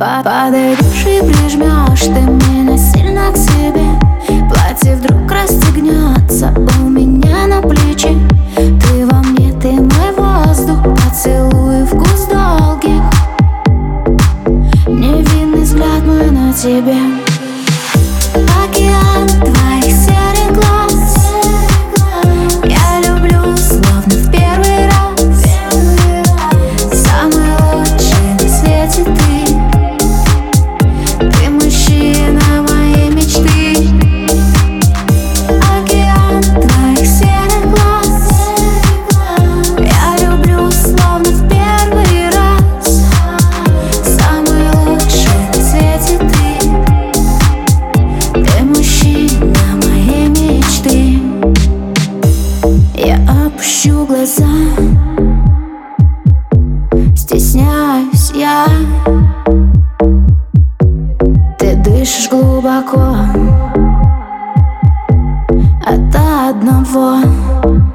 Подойдешь и прижмешь ты меня сильно к себе. Платье вдруг расстегнется у меня на плечи. Ты во мне, ты мой воздух, поцелуй, вкус долгих. Невинный взгляд мой на тебе. Океан твоих серых глаз я люблю, словно в первый раз. Самый лучший на свете ты. Ты мужчина моей мечты. Океан твоих серых глаз я люблю, словно в первый раз. Самый лучший на свете ты. Ты мужчина моей мечты. Я опущу глаза, стесняюсь я. Ты дышишь глубоко от одного.